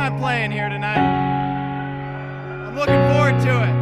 time playing here tonight. I'm looking forward to it.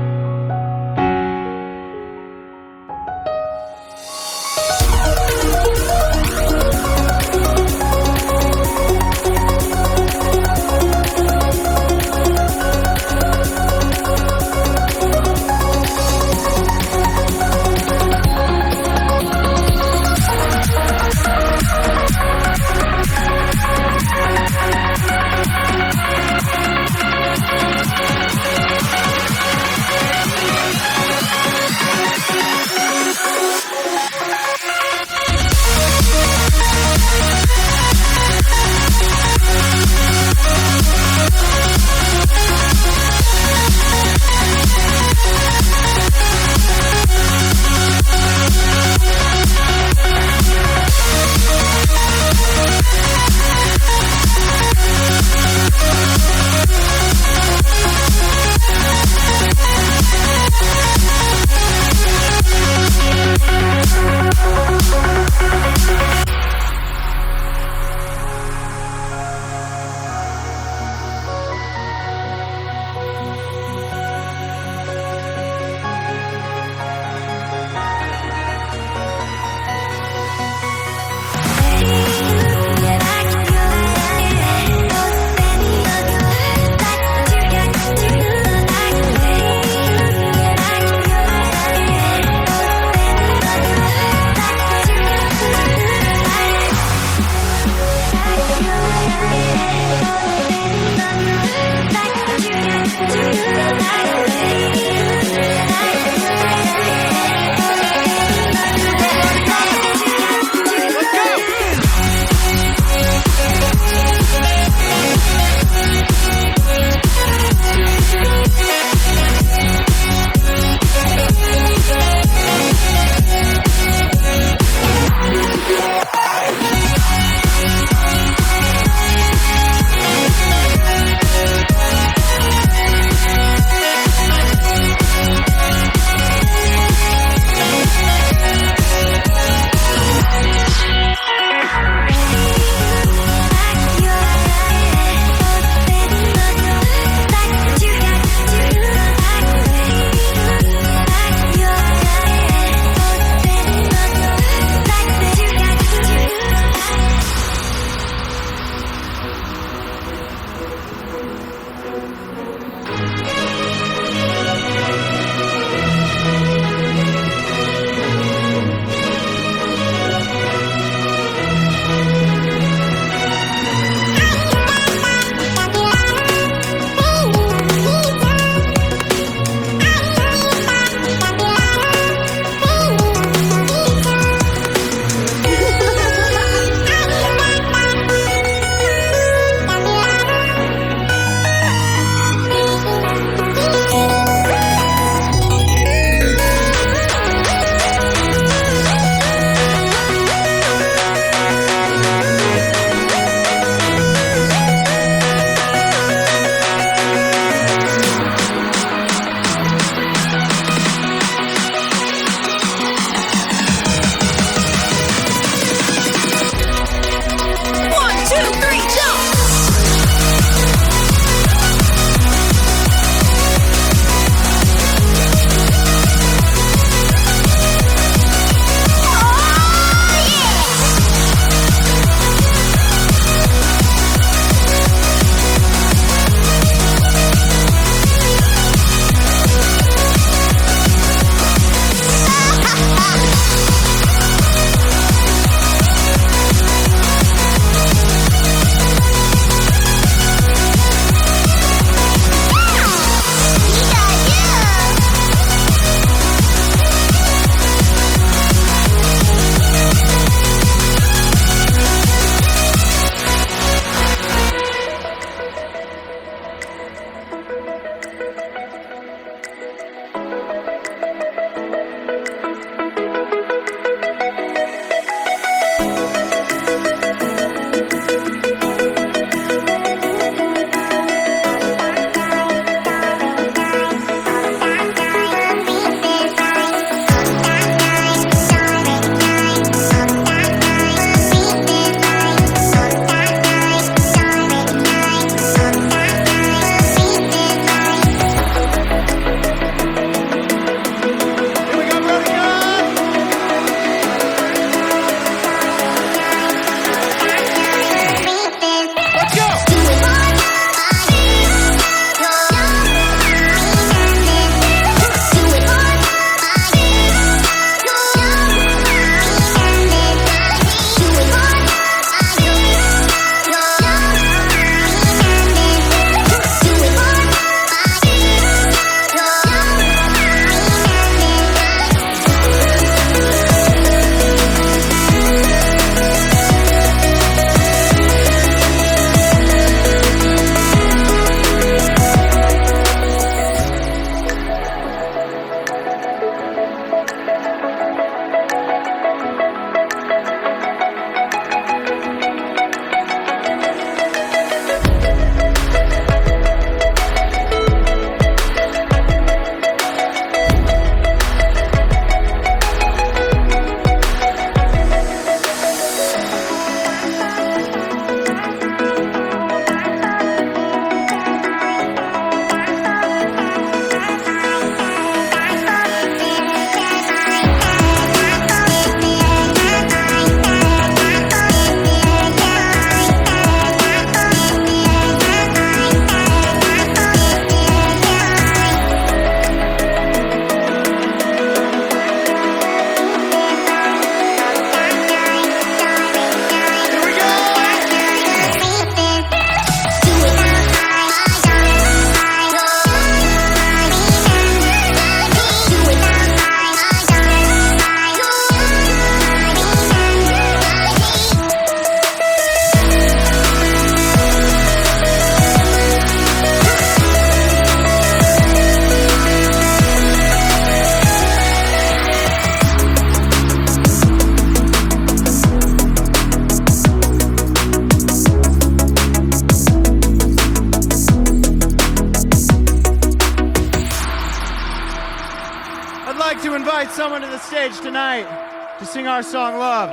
someone to the stage tonight to sing our song, Love.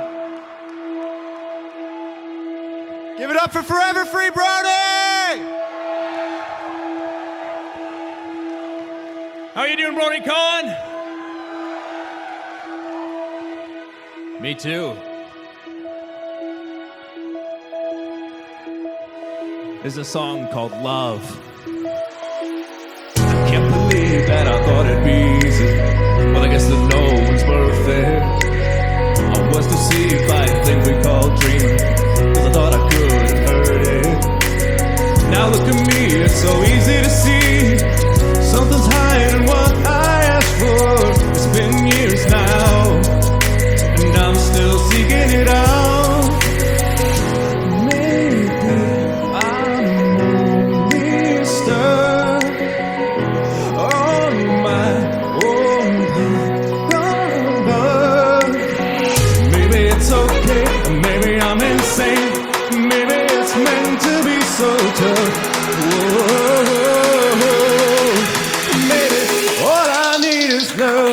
Give it up for Forever Free Brody! How you doing, Brody Cohen? Me too. There's a song called Love. I can't believe that I thought it'd be easy. Well, I guess that no one's perfect. I was deceived by a thing we call dreaming, 'cause I thought I couldn't hurt it. Now look at me, it's so easy to see. Something's higher than what I asked for. It's been years now, and I'm still seeking it out. Maybe I'm only stuck on my own path. Maybe it's okay, maybe I'm insane. Maybe it's meant to be so tough. Whoa. Maybe all I need is love.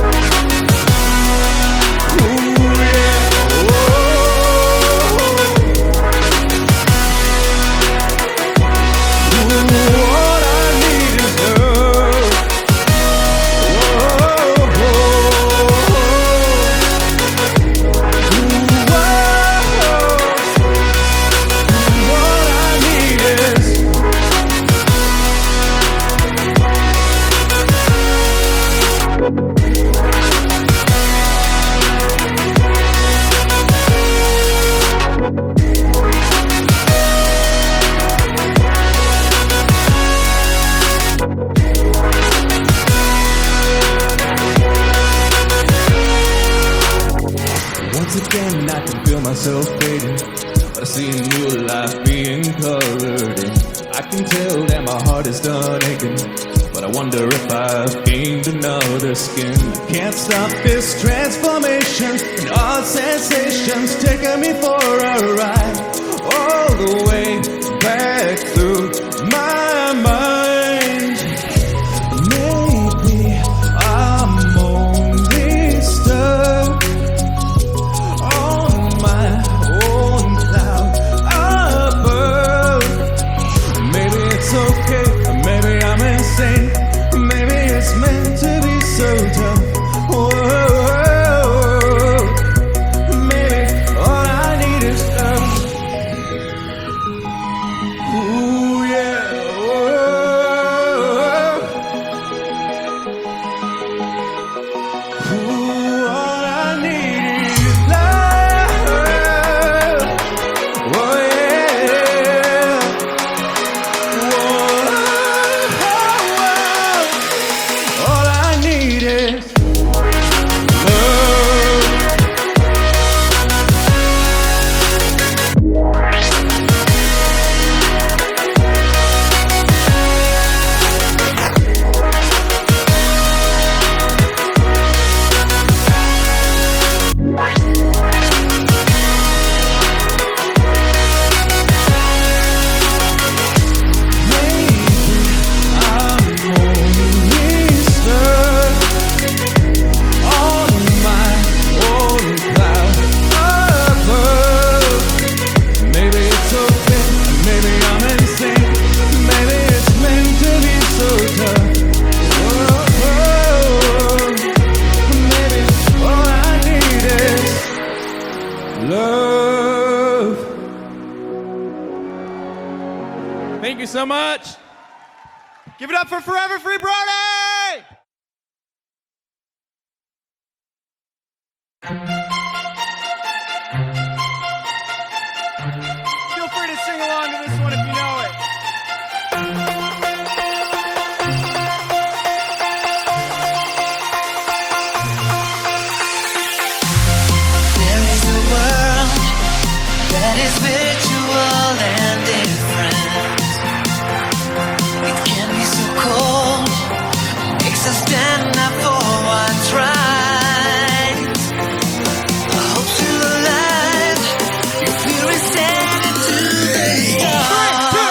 Once again, I can feel myself fading, but I see a new life being colored in. I can tell that my heart is done aching, but I wonder if I've gained another skin. I can't stop this transformation, and all sensations taking me for a ride, all the way back through my mind. Maybe I'm only stuck on my own cloud above. Maybe it's okay, maybe I'm insane. Maybe it's meant to be so tough. Whoa. Maybe all I need is love. Ooh, yeah. Whoa. Ooh, all I need is love. Oh, yeah. Whoa. All I need is love. Love. Thank you so much. Give it up for Forever Free Brody! Feel free to sing along to this one if you know it. There is a world that is virtual and different. It can be so cold, makes us stand up for what's right. I hope still alive, if we reset it to the start.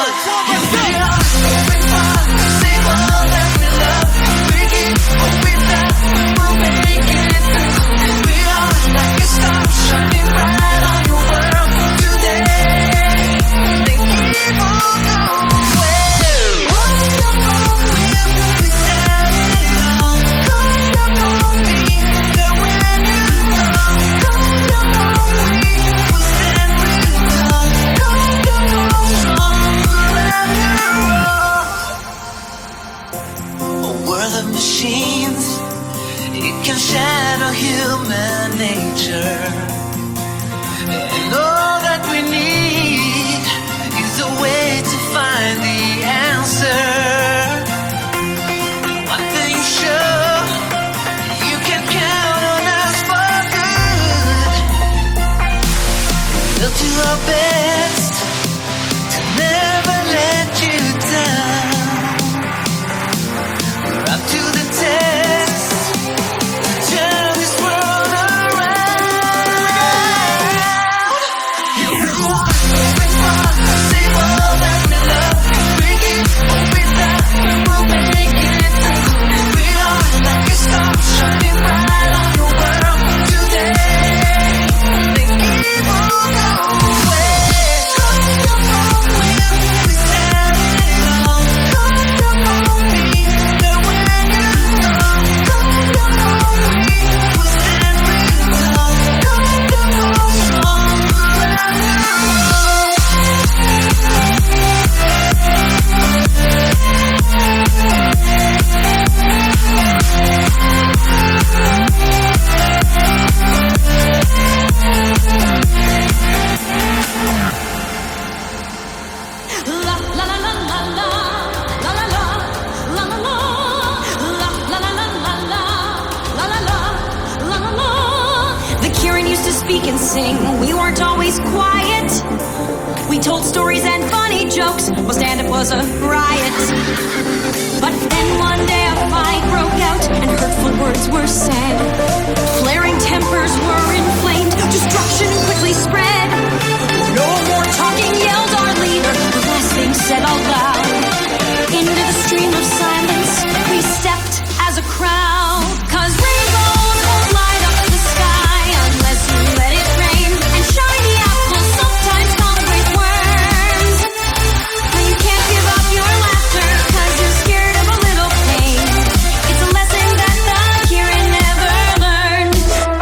speak and sing. We weren't always quiet. We told stories and funny jokes. Well, stand-up was a riot. But then one day a fight broke out and hurtful words were said. Flaring tempers were inflamed. Destruction quickly spread. No more talking, yelled our leader. The last thing said out loud. Into the stream of silence we stepped as a crowd. 'Cause rainbows won't light up the sky unless you let it rain. And shiny apples sometimes come with worms. But you can't give up your laughter 'cause you're scared of a little pain. It's a lesson that the Kieran never learned.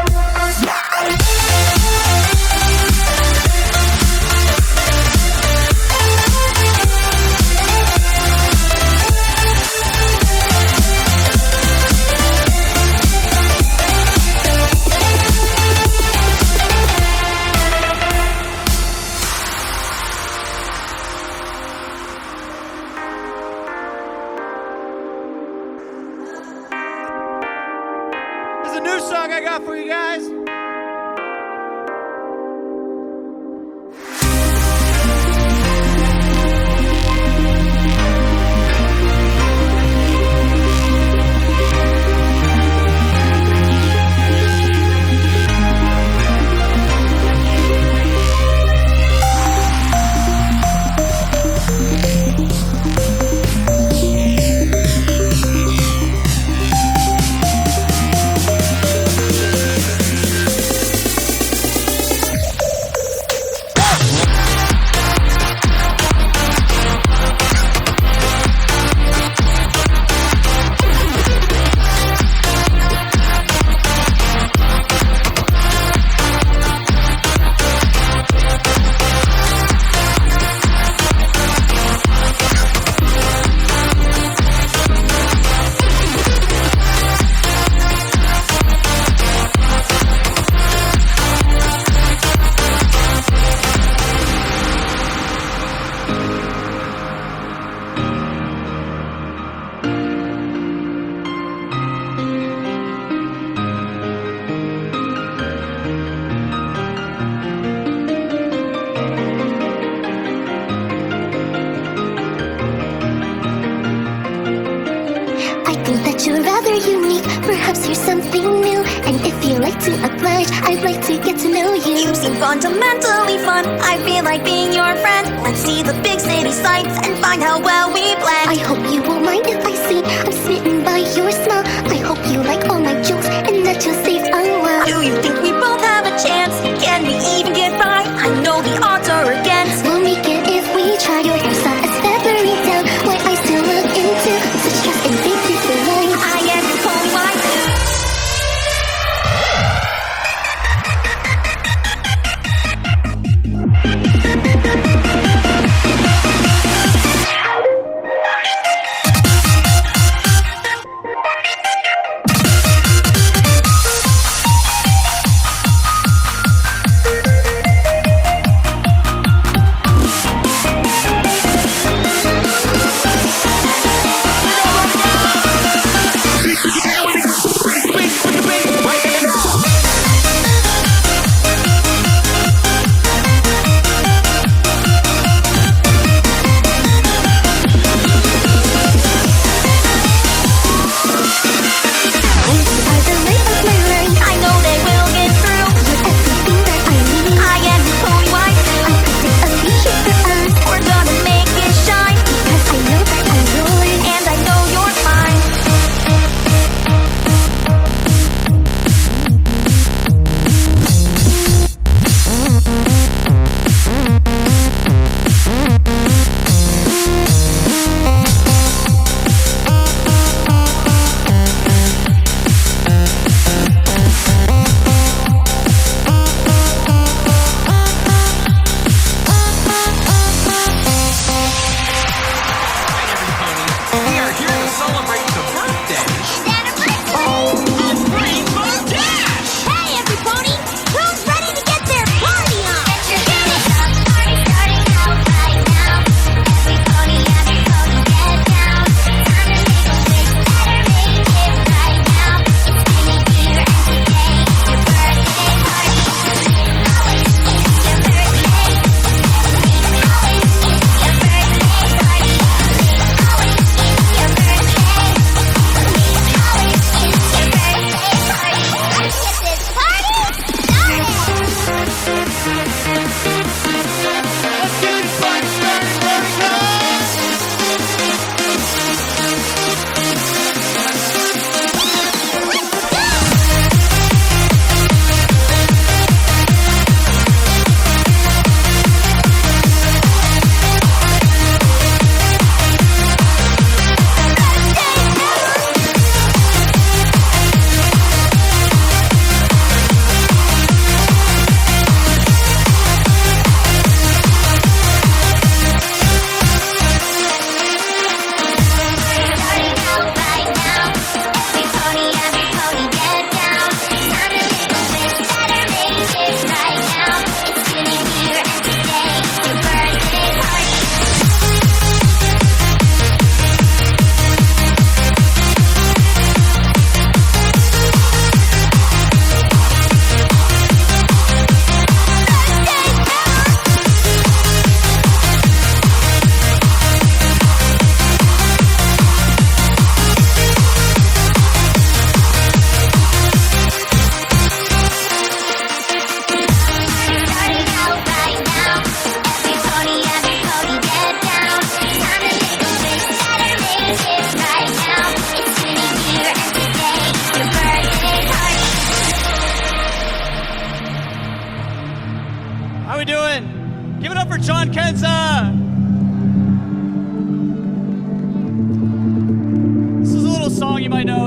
There's a new song I got for you guys. I think that you're rather unique. Perhaps you're something new. And if you like to oblige, I'd like to get to know you. You seem fundamentally fun. I feel like being your friend. Let's see the big city sights and find how well we blend. I hope you won't mind if I see I'm smitten by your smile. I hope you like all my jokes and that you'll save a while. Do you think we both have a chance? Can we even get by? I know the odds are against. We'll make it if we try. Your hair's not as feathery down. What I still look into such trust and faith is the line. I am only why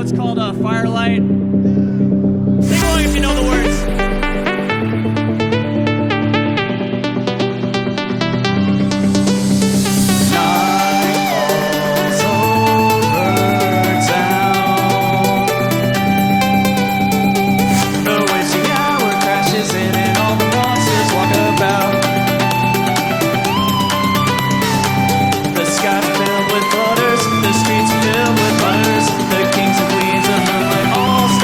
It's called Firelight. Sing along if you know the words. The streets filled with butters, the kings and queens of moonlight all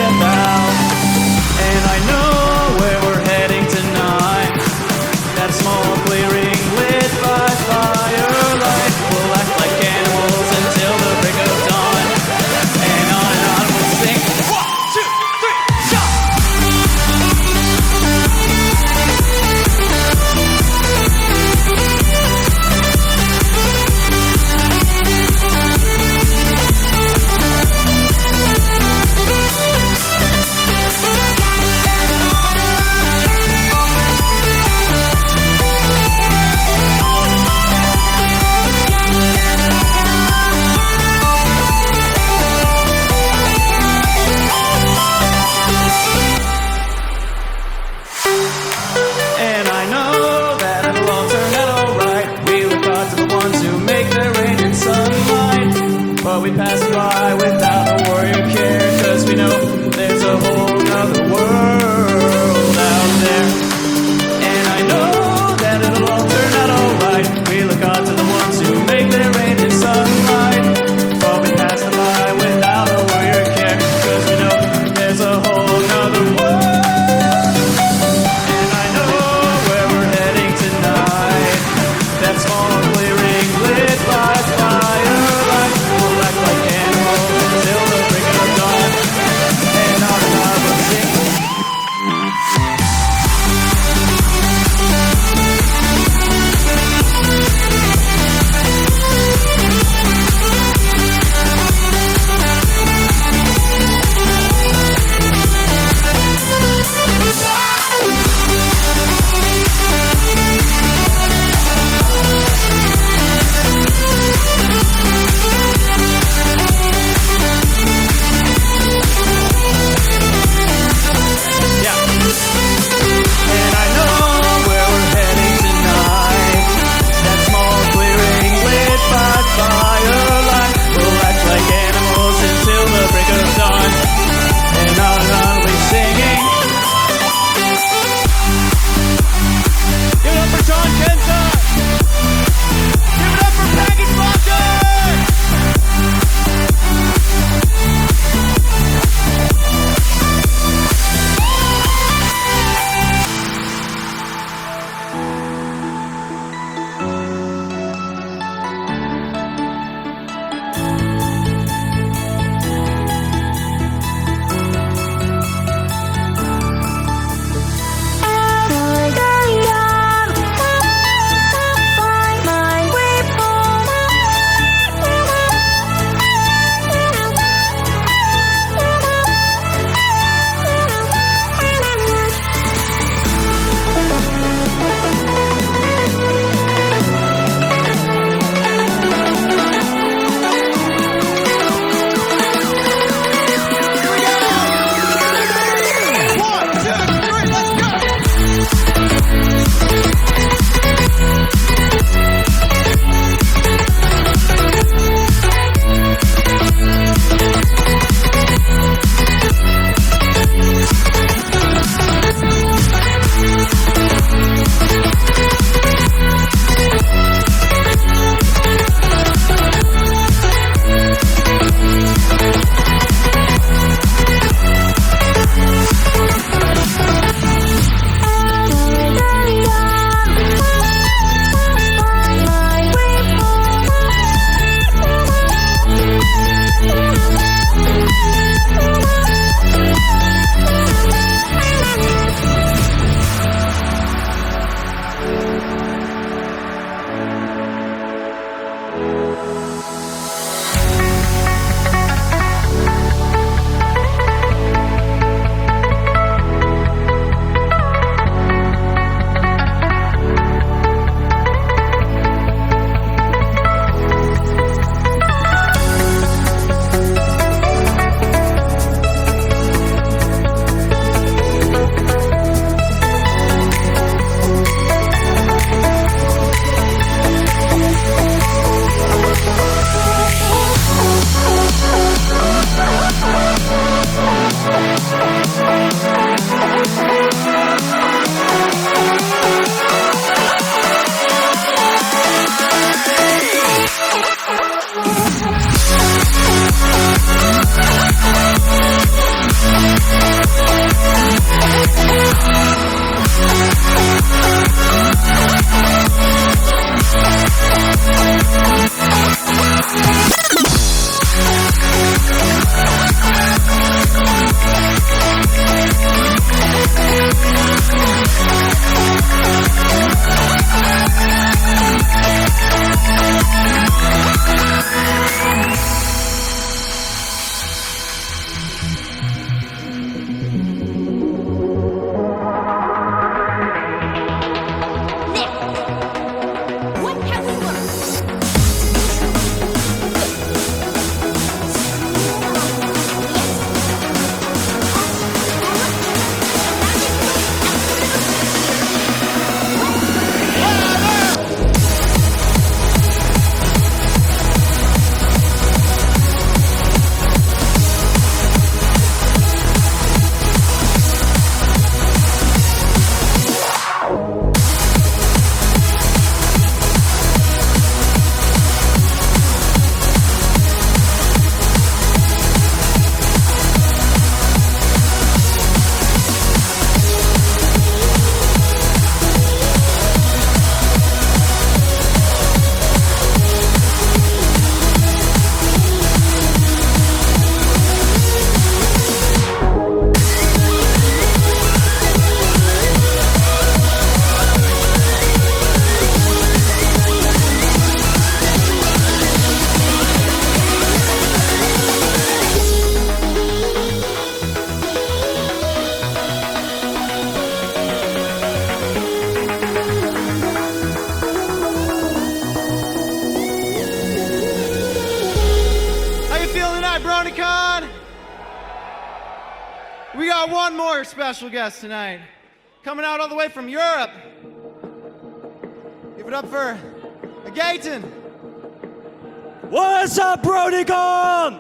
we got one more special guest tonight. Coming out all the way from Europe. Give it up for Gaten. What's up, Brodycon?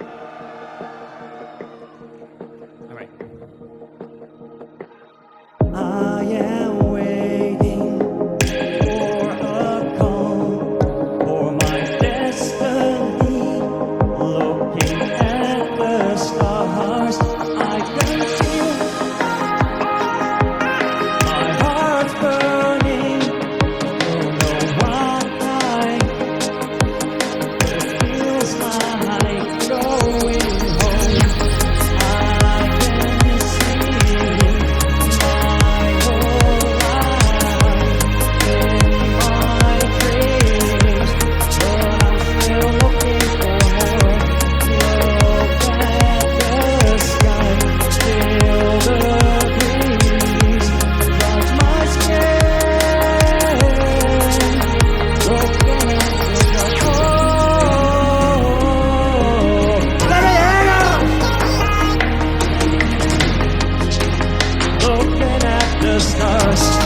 All right. I am waiting for a call for my destiny. Looking at the stars, I can feel my heart burning. Don't know why. It feels like going home. I can see my whole life in my dreams, but I'm still looking for more. Look at the sky, feel the breeze of my skin. Looking at the let me hang on. Looking at the stars.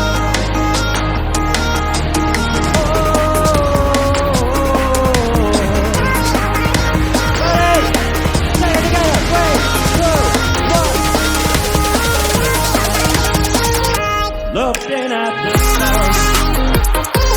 Looking at the stars.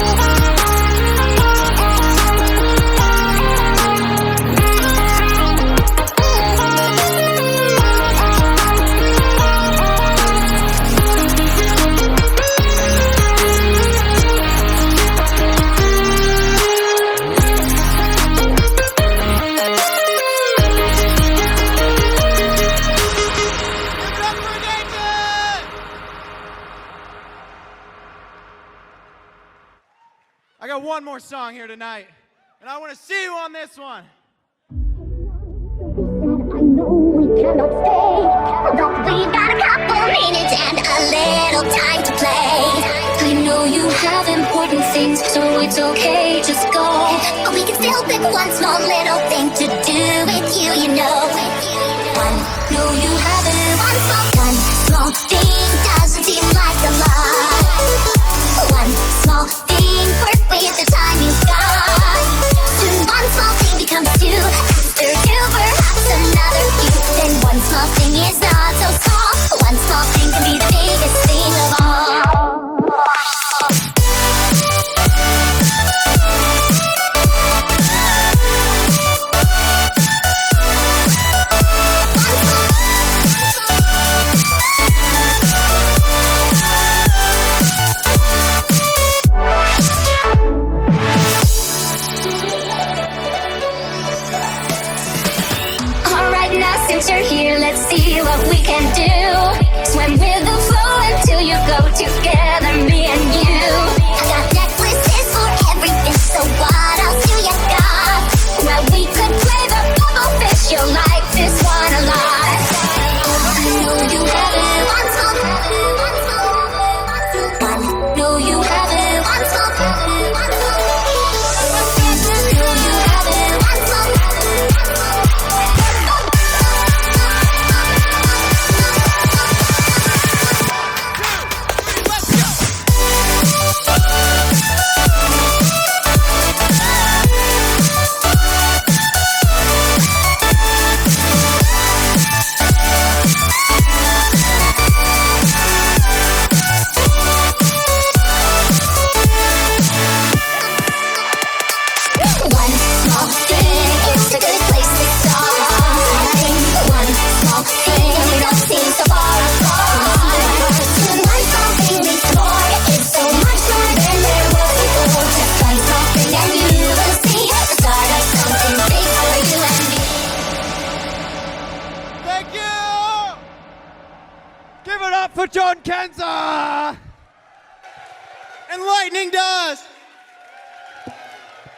Give it up for Gaten! I got one more song here tonight, and I want to see you on this one. I know we cannot stay, but we got a couple minutes and a little time to play. I know you have important things, so it's okay, just go. But we can still pick one small little thing to do with you, you know. No, you haven't. One small thing doesn't seem like a lot. One small thing worth with the time you've got. Soon one small thing becomes two. After two, perhaps another few. Then one small thing is not so small. One small thing can be the biggest thing of all. Alright, now since you're here, let's see what we can do. Swim with the flow until you go together, me and you. I got necklaces for everything, so what else do you got? Well, we could play the bubble fish, you'll like this one a lot. I know you have it, one small one. Know you have it, one small one. Know you have it, one small One small thing is a good place to start. One small thing, you don't seem so far apart. One small thing leads to more. It's so much more than there was before. Just one small thing and you will see the start of something big for you and me. Thank you! Give it up for John Kenza! And Lightning Dust!